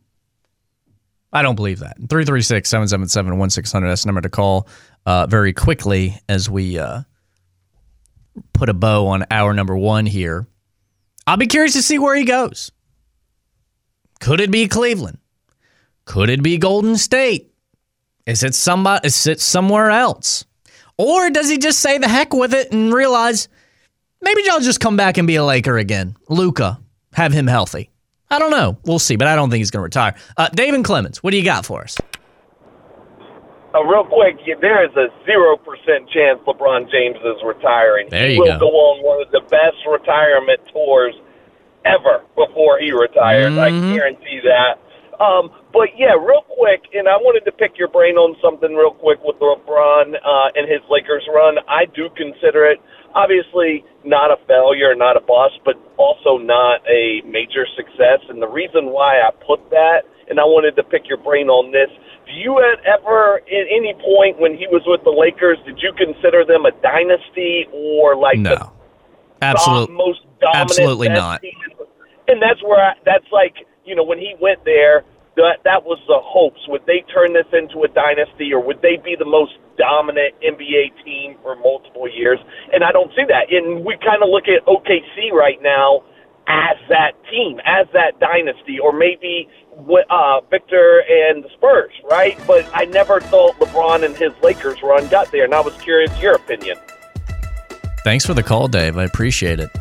I don't believe that. 336-777-1600, that's the number to call very quickly as we put a bow on hour number 1 here. I'll be curious to see where he goes. Could it be Cleveland? Could it be Golden State? Is it somewhere else? Or does he just say the heck with it and realize maybe I'll just come back and be a Laker again? Luka, have him healthy. I don't know. We'll see, but I don't think he's going to retire. David Clemens, what do you got for us? Real quick, there is a 0% chance LeBron James is retiring. There you he will go on one of the best retirement tours ever before he retires. I guarantee that. But yeah, real quick, and I wanted to pick your brain on something real quick with LeBron and his Lakers run. I do consider it obviously not a failure, not a bust, but also not a major success. And the reason why I put that, and I wanted to pick your brain on this, do you ever, at any point when he was with the Lakers, did you consider them a dynasty or like no, the most dominant? Absolutely not. Team? And that's where that's like, when he went there, that was the hopes. Would they turn this into a dynasty, or would they be the most dominant NBA team for multiple years? And I don't see that. And we kind of look at OKC right now as that team, as that dynasty, or maybe Victor and the Spurs, right? But I never thought LeBron and his Lakers run got there, and I was curious your opinion. Thanks for the call, Dave. I appreciate it.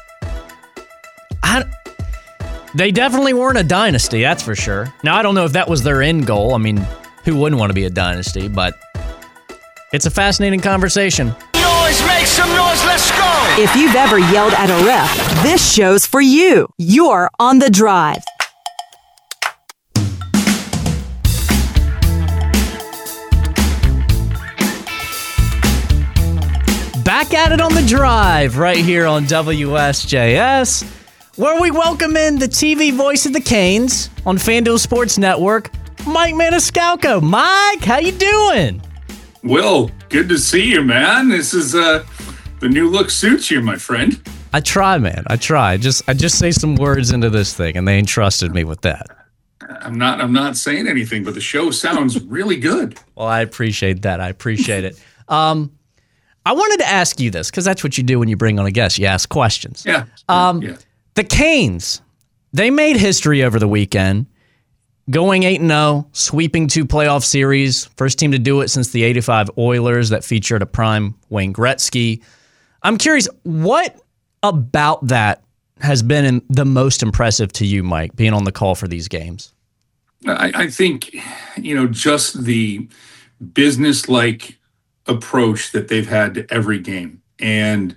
They definitely weren't a dynasty, that's for sure. Now, I don't know if that was their end goal. I mean, who wouldn't want to be a dynasty? But it's a fascinating conversation. Noise, make some noise, let's go! If you've ever yelled at a ref, this show's for you. You're on The Drive. Back at it on the drive right here on WSJS, where we welcome in the TV voice of the Canes on FanDuel Sports Network, Mike Maniscalco. Mike, how you doing? Will, good to see you, man. This is the new look suits you, my friend. I try, man. I try. I just say some words into this thing, and they entrusted me with that. I'm not saying anything, but the show sounds really good. Well, I appreciate that. I appreciate it. I wanted to ask you this because that's what you do when you bring on a guest. You ask questions. Yeah. The Canes, they made history over the weekend, going 8-0, sweeping 2 playoff series. First team to do it since the '85 Oilers that featured a prime Wayne Gretzky. I'm curious, what about that has been the most impressive to you, Mike, being on the call for these games? I think, just the business-like approach that they've had to every game. And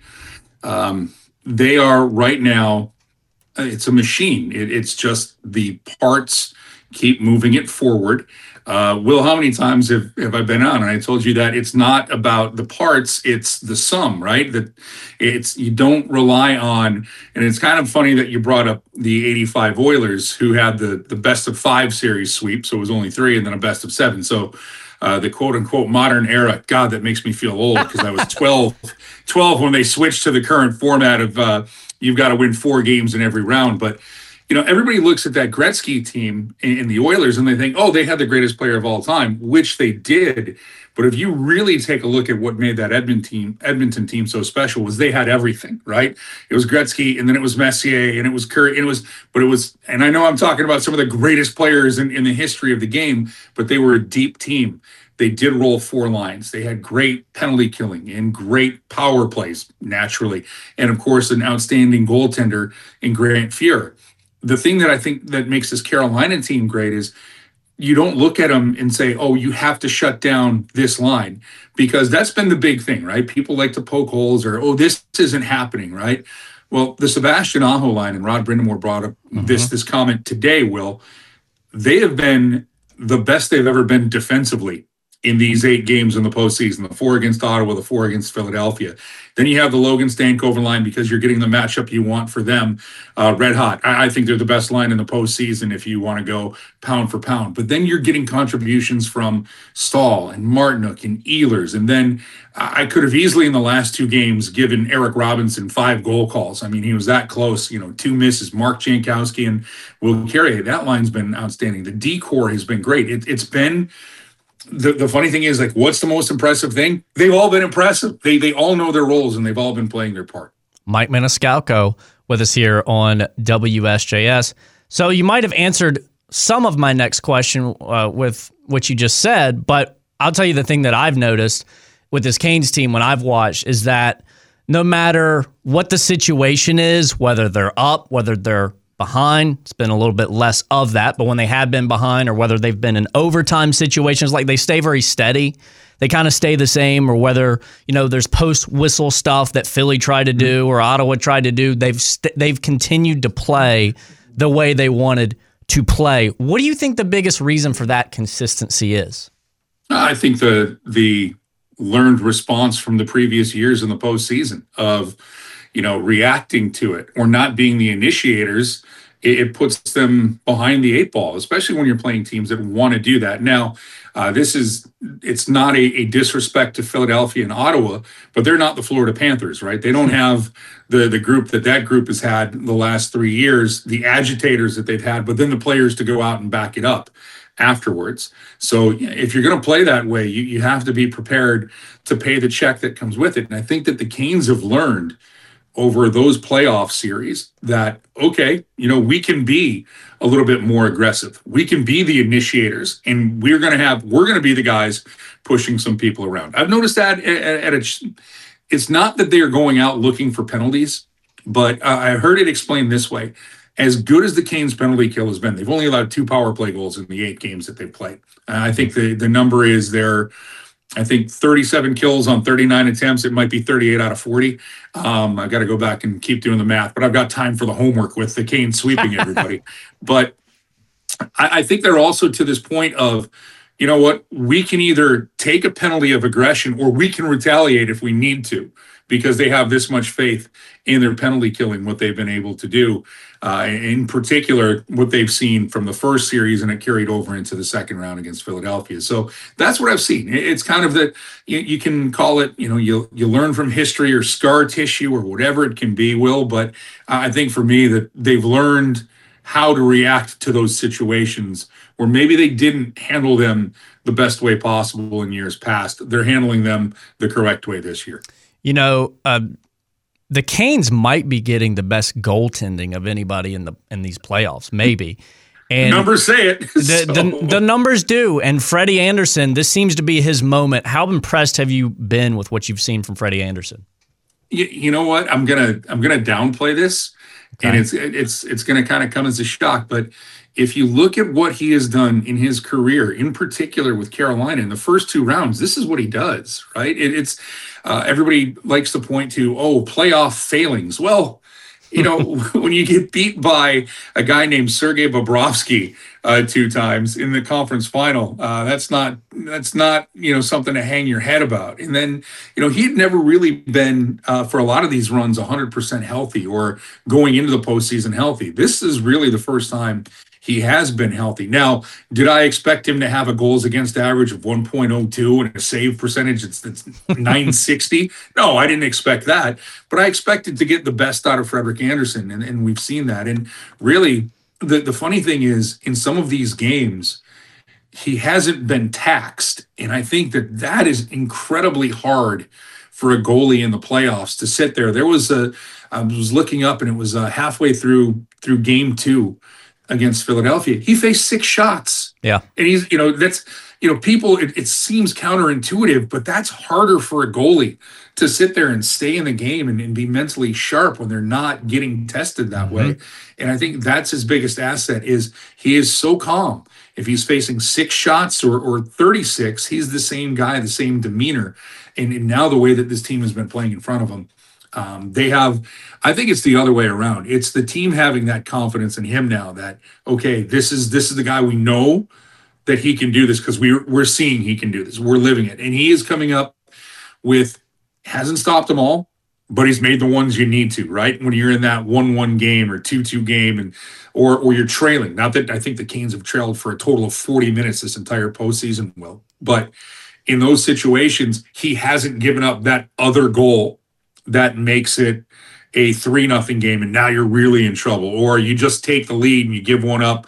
they are right now, it's a machine. It's just the parts keep moving it forward. Will, how many times have I been on? And I told you that it's not about the parts, it's the sum, right? That you don't rely on, and it's kind of funny that you brought up the '85 Oilers, who had the best of 5 series sweep, so it was only 3, and then a best of 7. So the quote-unquote modern era, God, that makes me feel old, because I was 12 when they switched to the current format of you've got to win 4 games in every round. But everybody looks at that Gretzky team in the Oilers and they think, oh, they had the greatest player of all time, which they did. But if you really take a look at what made that Edmonton team so special, was they had everything, right? It was Gretzky, and then it was Messier, and it was Curry, and I know I'm talking about some of the greatest players in the history of the game, but they were a deep team. They did roll 4 lines. They had great penalty killing and great power plays, naturally. And of course, an outstanding goaltender in Grant Fuhr. The thing that I think that makes this Carolina team great is you don't look at them and say, oh, you have to shut down this line, because that's been the big thing, right? People like to poke holes or, oh, this isn't happening, right? Well, the Sebastian Aho line, and Rod Brindamore brought up this comment today, Will, they have been the best they've ever been defensively in these 8 games in the postseason, the 4 against Ottawa, the 4 against Philadelphia. Then you have the Logan Stankoven line, because you're getting the matchup you want for them. Red hot. I think they're the best line in the postseason if you want to go pound for pound. But then you're getting contributions from Stahl and Martinook and Ehlers. And then I could have easily in the last 2 games given Eric Robinson 5 goal calls. I mean, he was that close, 2 misses. Mark Jankowski and Will Carrier. That line's been outstanding. The D-core has been great. It's been... The funny thing is, what's the most impressive thing? They've all been impressive. They all know their roles, and they've all been playing their part. Mike Maniscalco with us here on WSJS. So you might have answered some of my next question with what you just said, but I'll tell you the thing that I've noticed with this Canes team when I've watched is that no matter what the situation is, whether they're up, whether they're behind, it's been a little bit less of that, but when they have been behind, or whether they've been in overtime situations, they stay very steady. They kind of stay the same, or whether, there's post-whistle stuff that Philly tried to do or Ottawa tried to do, they've continued to play the way they wanted to play. What do you think the biggest reason for that consistency is? I think the learned response from the previous years in the postseason of reacting to it or not being the initiators, it puts them behind the 8 ball, especially when you're playing teams that want to do that. Now, it's not a disrespect to Philadelphia and Ottawa, but they're not the Florida Panthers, right? They don't have the group that group has had the last 3 years, the agitators that they've had, but then the players to go out and back it up afterwards. So if you're going to play that way, you have to be prepared to pay the check that comes with it. And I think that the Canes have learned over those playoff series that, okay, we can be a little bit more aggressive. We can be the initiators, and we're going to be the guys pushing some people around. I've noticed that it's not that they're going out looking for penalties, but I heard it explained this way. As good as the Canes penalty kill has been, they've only allowed 2 power play goals in the 8 games that they've played. I think the number is 37 kills on 39 attempts. It might be 38 out of 40. I've got to go back and keep doing the math, but I've got time for the homework with the Canes sweeping everybody. But I think they're also to this point of, you know what, we can either take a penalty of aggression or we can retaliate if we need to, because they have this much faith in their penalty killing, what they've been able to do. In particular, what they've seen from the first series, and it carried over into the second round against Philadelphia. So that's what I've seen. It's kind of that you can call it, you learn from history or scar tissue or whatever it can be, Will. But I think for me that they've learned how to react to those situations where maybe they didn't handle them the best way possible in years past. They're handling them the correct way this year. The Canes might be getting the best goaltending of anybody in these playoffs, maybe. And numbers say it. The numbers do. And Freddie Anderson, this seems to be his moment. How impressed have you been with what you've seen from Freddie Anderson? You know what? I'm gonna downplay this, okay. And it's gonna kind of come as a shock. But if you look at what he has done in his career, in particular with Carolina in the first 2 rounds, this is what he does, right? It's everybody likes to point to, playoff failings. Well, when you get beat by a guy named Sergei Bobrovsky 2 times in the conference final, that's not something to hang your head about. And then, he had never really been, for a lot of these runs, 100% healthy or going into the postseason healthy. This is really the first time he has been healthy. Now, did I expect him to have a goals against average of 1.02 and a save percentage that's 960? No, I didn't expect that. But I expected to get the best out of Frederik Andersen, and we've seen that. And really, the funny thing is, in some of these games, he hasn't been taxed. And I think that is incredibly hard for a goalie in the playoffs to sit there. I was looking up, and it was halfway through game 2 against Philadelphia. He faced 6 shots. Yeah. And he's, that's, people, it seems counterintuitive, but that's harder for a goalie to sit there and stay in the game and be mentally sharp when they're not getting tested that way. And I think that's his biggest asset is he is so calm. If he's facing 6 shots or 36, he's the same guy, the same demeanor. And now the way that this team has been playing in front of him, I think it's the other way around. It's the team having that confidence in him now that, okay, this is the guy, we know that he can do this because we're seeing he can do this. We're living it. And he is coming up with, hasn't stopped them all, but he's made the ones you need to, right? When you're in that 1-1 game or 2-2 game or you're trailing. Not that I think the Canes have trailed for a total of 40 minutes this entire postseason, but in those situations, he hasn't given up that other goal that makes it a 3-0 game, and now you're really in trouble. Or you just take the lead and you give one up,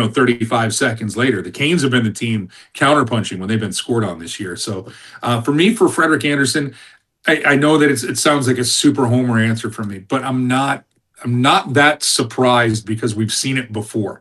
35 seconds later. The Canes have been the team counterpunching when they've been scored on this year. So for me, for Frederik Andersen, I know that it sounds like a super homer answer for me, but I'm not that surprised because we've seen it before.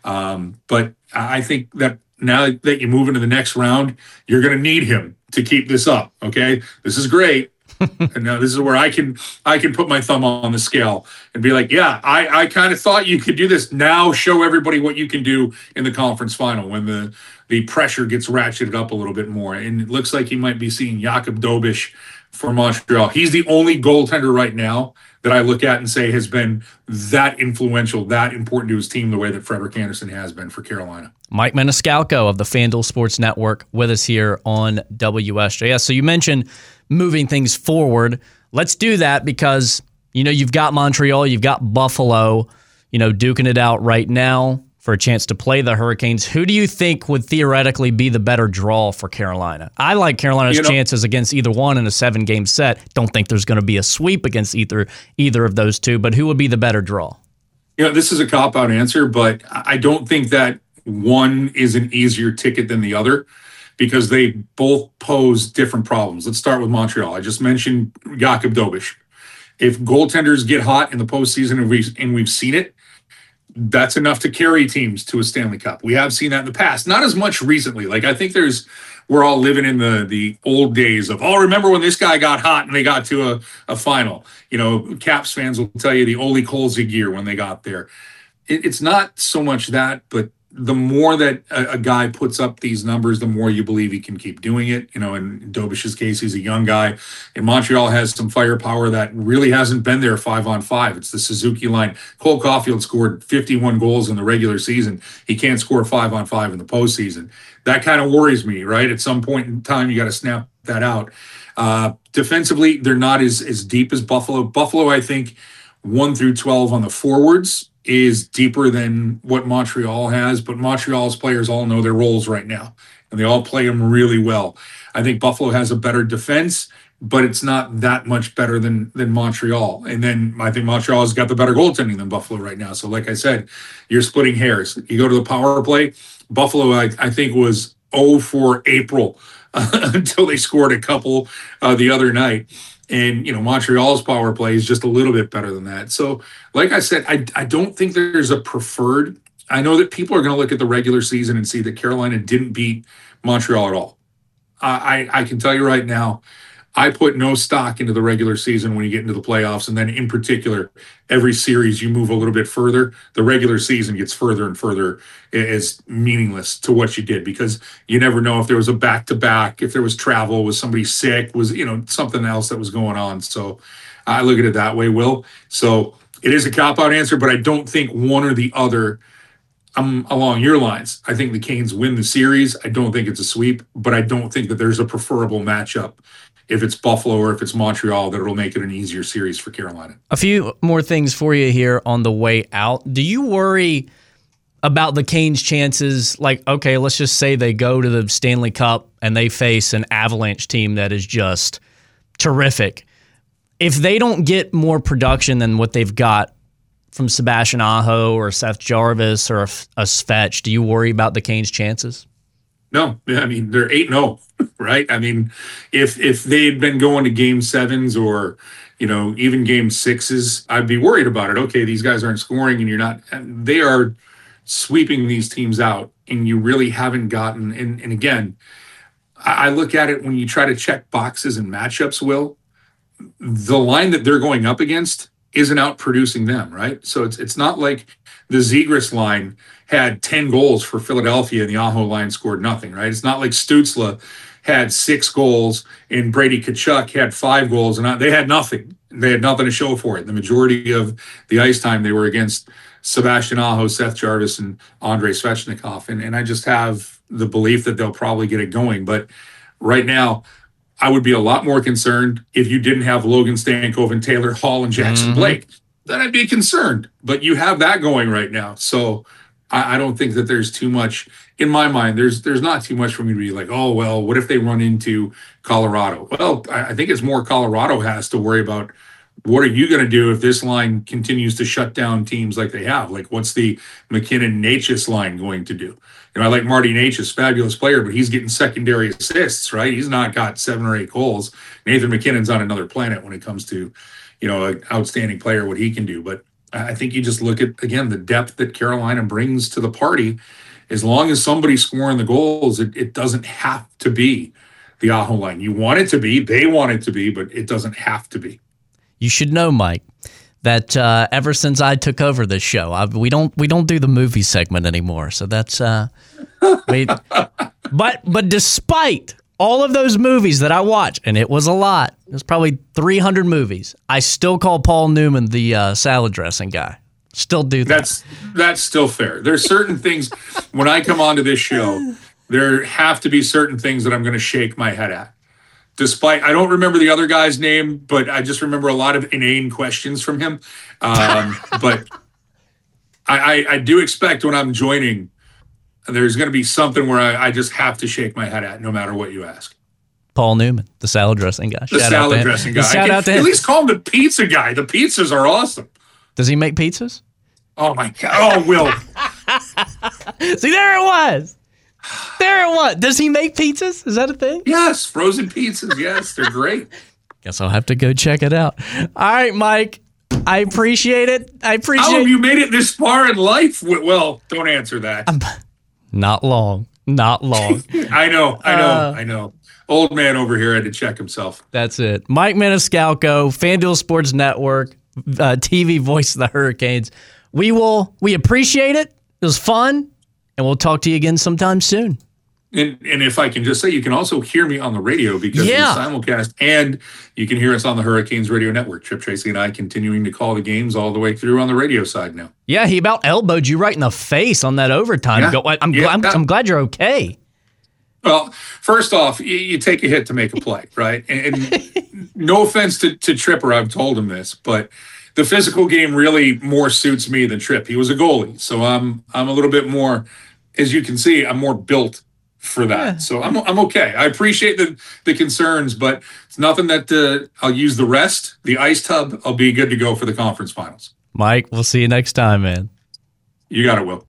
But I think that now that you move into the next round, you're going to need him to keep this up. Okay, this is great. And now this is where I can put my thumb on the scale and be like, yeah, I kind of thought you could do this. Now show everybody what you can do in the conference final when the pressure gets ratcheted up a little bit more. And it looks like you might be seeing Jakub Dobeš for Montreal. He's the only goaltender right now that I look at and say has been that influential, that important to his team the way that Frederik Andersen has been for Carolina. Mike Maniscalco of the FanDuel Sports Network with us here on WSJS. So you mentioned moving things forward. Let's do that because, you've got Montreal, you've got Buffalo, duking it out right now for a chance to play the Hurricanes. Who do you think would theoretically be the better draw for Carolina? I like Carolina's chances against either one in a 7-game set. Don't think there's going to be a sweep against either of those two, but who would be the better draw? This is a cop-out answer, but I don't think that one is an easier ticket than the other because they both pose different problems. Let's start with Montreal. I just mentioned Jakub Dobeš. If goaltenders get hot in the postseason and we've seen it, that's enough to carry teams to a Stanley Cup. We have seen that in the past, not as much recently. Like I think we're all living in the old days of, remember when this guy got hot and they got to a final. Caps fans will tell you the Ole Kolzig year when they got there. It's not so much that, but the more that a guy puts up these numbers, the more you believe he can keep doing it. In Dobish's case, he's a young guy. And Montreal has some firepower that really hasn't been there 5-on-5. It's the Suzuki line. Cole Caulfield scored 51 goals in the regular season. He can't score 5-on-5 in the postseason. That kind of worries me, right? At some point in time, you got to snap that out. Defensively, they're not as deep as Buffalo. Buffalo, I think, 1-12 on the forwards is deeper than what Montreal has, but Montreal's players all know their roles right now, and they all play them really well. I think Buffalo has a better defense, but it's not that much better than Montreal. And then I think Montreal has got the better goaltending than Buffalo right now. So like I said, you're splitting hairs. You go to the power play, Buffalo, I think, was 0 for April until they scored a couple the other night. And, Montreal's power play is just a little bit better than that. So, like I said, I don't think there's a preferred. I know that people are going to look at the regular season and see that Carolina didn't beat Montreal at all. I can tell you right now, I put no stock into the regular season when you get into the playoffs. And then in particular, every series you move a little bit further, the regular season gets further and further as meaningless to what you did, because you never know if there was a back-to-back, if there was travel, was somebody sick, was, something else that was going on. So I look at it that way, Will. So it is a cop-out answer, but I don't think one or the other. I'm along your lines. I think the Canes win the series. I don't think it's a sweep, but I don't think that there's a preferable matchup if it's Buffalo or if it's Montreal that will make it an easier series for Carolina. A few more things for you here on the way out. Do you worry about the Canes' chances? Like, okay, let's just say they go to the Stanley Cup and they face an Avalanche team that is just terrific. If they don't get more production than what they've got from Sebastian Aho or Seth Jarvis or a Svetch, do you worry about the Canes' chances? No, I mean, they're 8-0, right? I mean, if they'd been going to game 7s or, even game 6s, I'd be worried about it. Okay, these guys aren't scoring and they are sweeping these teams out, and you really haven't gotten, and again, I look at it when you try to check boxes and matchups, Will, the line that they're going up against isn't out producing them, right? So it's not like the Zegras line had 10 goals for Philadelphia and the Aho line scored nothing, right? It's not like Stützle had 6 goals and Brady Tkachuk had 5 goals and they had nothing. They had nothing to show for it. The majority of the ice time they were against Sebastian Aho, Seth Jarvis, and Andrei Svechnikov. And I just have the belief that they'll probably get it going. But right now, I would be a lot more concerned if you didn't have Logan Stankoven and Taylor Hall and Jackson Blake. Then I'd be concerned. But you have that going right now. So I don't think that there's too much, in my mind, there's not too much for me to be like, oh, well, what if they run into Colorado? Well, I think it's more Colorado has to worry about what are you going to do if this line continues to shut down teams like they have? Like, what's the McKinnon-Necas line going to do? I like Marty Necas, fabulous player, but he's getting secondary assists, right? He's not got 7 or 8 goals. Nathan McKinnon's on another planet when it comes to, an outstanding player, what he can do. But I think you just look at, again, the depth that Carolina brings to the party. As long as somebody's scoring the goals, it doesn't have to be the Aho line. You want it to be, they want it to be, but it doesn't have to be. You should know, Mike, that ever since I took over this show, we don't do the movie segment anymore. So that's but despite all of those movies that I watched, and it was a lot, it was probably 300 movies, I still call Paul Newman the salad dressing guy. Still do that. That's still fair. There's certain things when I come onto this show, there have to be certain things that I'm going to shake my head at. Despite, I don't remember the other guy's name, but I just remember a lot of inane questions from him. But I do expect when I'm joining, there's going to be something where I just have to shake my head at, no matter what you ask. Paul Newman, the salad dressing guy. The salad dressing guy. Shout out to him. At least call him the pizza guy. The pizzas are awesome. Does he make pizzas? Oh, my God. Oh, Will. See, there it was. There it was. Does he make pizzas? Is that a thing? Yes, frozen pizzas. Yes, they're great. Guess I'll have to go check it out. All right, Mike. I appreciate it. How have you made it this far in life? Well, don't answer that. Not long. I know. Old man over here had to check himself. That's it. Mike Maniscalco, FanDuel Sports Network, TV voice of the Hurricanes. We appreciate it. It was fun. And we'll talk to you again sometime soon. And if I can just say, you can also hear me on the radio because of the simulcast, and you can hear us on the Hurricanes Radio Network. Chip Tracy and I continuing to call the games all the way through on the radio side now. Yeah, he about elbowed you right in the face on that overtime. I'm glad you're okay. Well, first off, you take a hit to make a play, right? And no offense to Tripper, I've told him this, but the physical game really more suits me than Tripp. He was a goalie, so I'm a little bit more, as you can see, I'm more built for that. Yeah. So I'm okay. I appreciate the concerns, but it's nothing that I'll use the rest. The ice tub, I'll be good to go for the conference finals. Mike, we'll see you next time, man. You got it, Will.